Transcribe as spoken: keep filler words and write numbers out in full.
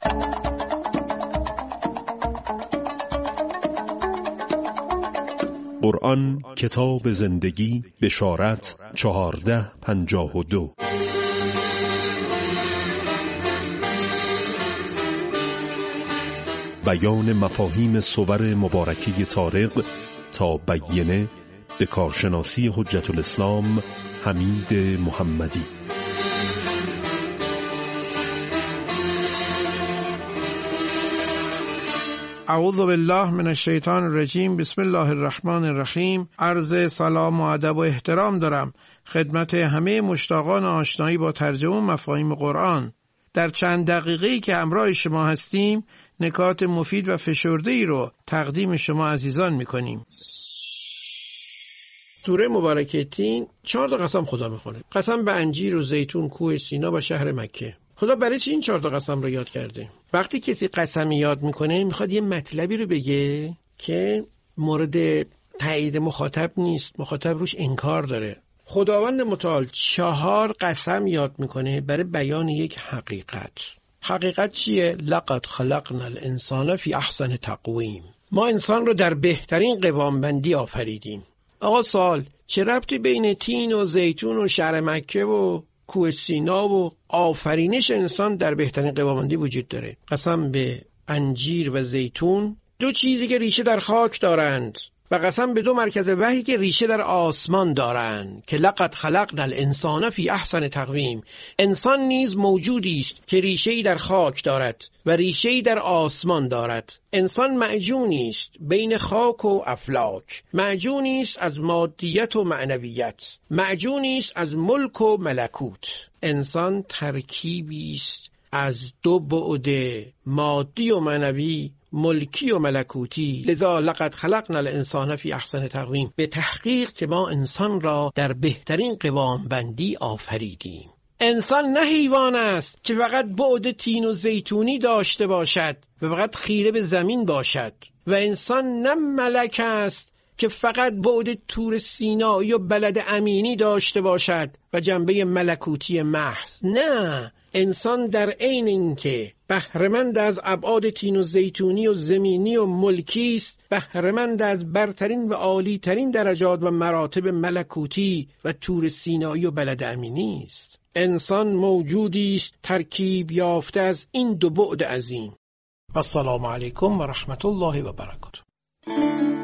قرآن کتاب زندگی، بشارت چهارده پنجاه و دو. بیان مفاهیم صور مبارکه طارق تا بیینه به کارشناسی حجت الاسلام حمید محمدی. اعوذ بالله من الشیطان الرجیم. بسم الله الرحمن الرحیم. عرض سلام و ادب و احترام دارم خدمت همه مشتاقان آشنایی با ترجمه مفاهیم قرآن. در چند دقیقه‌ای که همراه شما هستیم نکات مفید و فشرده‌ای رو تقدیم شما عزیزان می‌کنیم. سوره مبارکه تین چهار تا قسم خدا می‌خوره. قسم به انجیر و زیتون، کوه سینا و شهر مکه. خدا برای چی این چهار تا قسم رو یاد کرده؟ وقتی کسی قسم یاد میکنه میخواد یه مطلبی رو بگه که مورد تایید مخاطب نیست، مخاطب روش انکار داره. خداوند متعال چهار قسم یاد میکنه برای بیان یک حقیقت. حقیقت چیه؟ لقد خلقنا الانسان فی احسن تقویم. ما انسان رو در بهترین قوامبندی آفریدیم. آقا سوال، چه ربطی بین تین و زیتون و شهر مکه و کوه سینا و آفرینش انسان در بهترین قوامبندی وجود داره؟ قسم به انجیر و زیتون، دو چیزی که ریشه در خاک دارند، و قسم به دو مرکز وحی که ریشه در آسمان دارند که لقد خلقنا الانسان فی احسن تقویم. انسان نیز موجودی است که ریشه‌ای در خاک دارد و ریشه‌ای در آسمان دارد. انسان معجونی است بین خاک و افلاک، معجونی است از مادیت و معنویت، معجونی است از ملک و ملکوت. انسان ترکیبی است از دو بعد مادی و معنوی، ملکی و ملکوتی. لذا لقد خلقنا الانسان فی احسن تقویم. به تحقیق که ما انسان را در بهترین قوام بندی آفریدیم. انسان نه حیوان است که فقط بعد تین و زیتونی داشته باشد و فقط خیره به زمین باشد، و انسان نه ملک است که فقط بعد طور سینایی و بلد امینی داشته باشد و جنبه ملکوتی محض. نه، انسان در عین اینکه بهره‌مند از ابعاد تین و زیتونی و زمینی و ملکی است، بهره‌مند از برترین و عالی ترین درجات و مراتب ملکوتی و طور سینایی و بلد امینی است. انسان موجودی است ترکیب یافته از این دو بعد عظیم. السلام علیکم و رحمت الله و برکاته.